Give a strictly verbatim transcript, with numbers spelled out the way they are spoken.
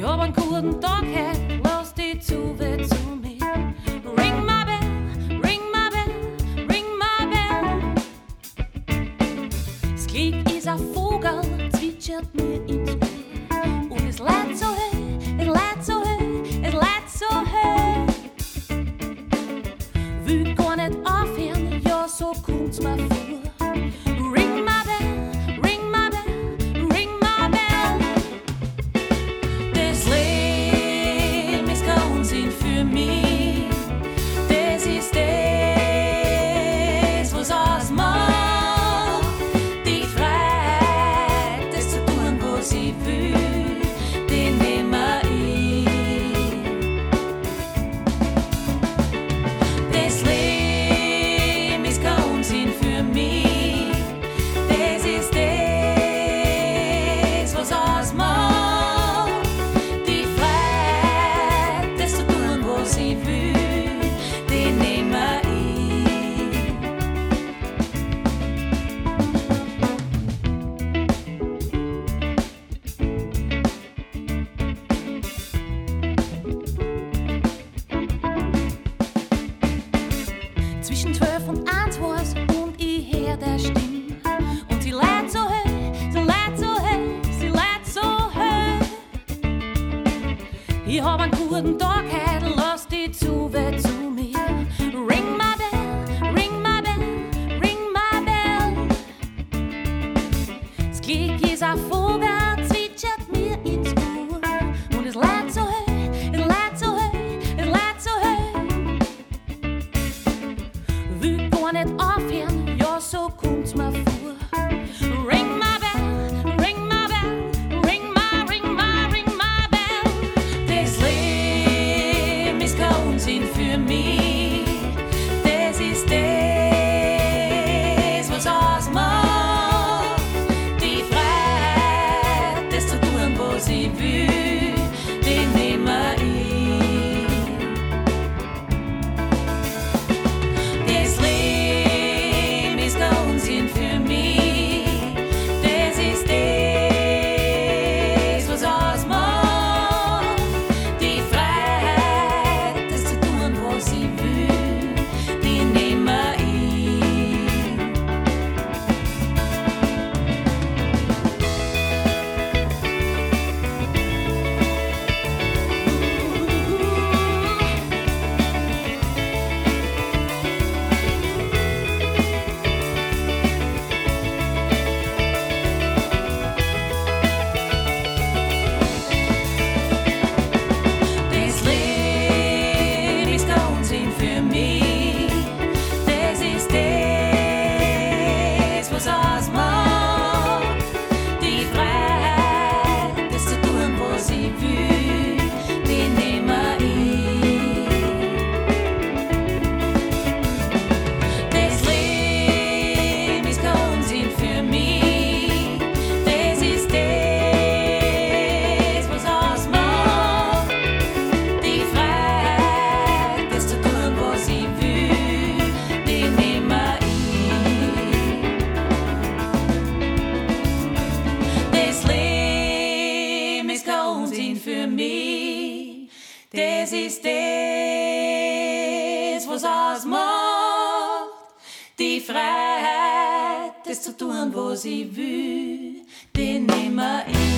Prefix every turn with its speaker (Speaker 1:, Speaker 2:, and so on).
Speaker 1: hab einen guten Tag, hey, lass die Zuwe zu mir. Ring my bell, ring my bell, ring my bell. Das Glück ist ein Vogel, zwitschert mir ins Ohr. Und es lädt so hell, es lädt so hell, es lädt so hell. Will gar nicht aufhören, ja, so kommt's mir vor. Ring my bell, ring my bell, ring my bell. Das Leben ist kein Unsinn für mich. Das ist das, was ausmacht. Die Freiheit, das zu tun, was ich will, den nehm ich. Das Leben ist kein Unsinn für mich. Das ist das, was ausmacht. Die Freiheit, das zu tun, was ich will, den nehm ich. Zwischen zwölf und eins war's und ich hör der Stimme. Und sie lädt so hell, sie lädt so hell, sie lädt so hell. Ich hab einen guten Tag, hey, lass die Zuwe zu mir. Ring my bell, ring my bell, ring my bell. Das Glück ist ein Vogel, zwitschert mir ins Ohr. Und es lädt so hell, es lädt so hell, es lädt so hell. Will gar nicht aufhören, ja, so kommt's mir vor. Ring my bell, ring my bell, ring my, ring my, ring my bell. Das Leben ist kein Unsinn für mich. Das ist das, was ausmacht. Die Freiheit, das zu tun, was ich will, den nehm ich. Das Leben ist kein Unsinn für mich. Das ist das, was ausmacht. Die Freiheit, das zu tun, was ich will, die nehm ich. Das Leben ist kein Unsinn für mich. Das ist das, was ausmacht. Die Freiheit, das zu tun, was ich will, die nehm ich. Das Leben ist kein Unsinn für mich. Das ist das, was ausmacht. Die Freiheit, das zu tun, was ich will, die nehm ich. Das Leben ist kein Unsinn für mich. Das ist das, was ausmacht. Die Freiheit, das zu tun, was ich will, den nehm ich.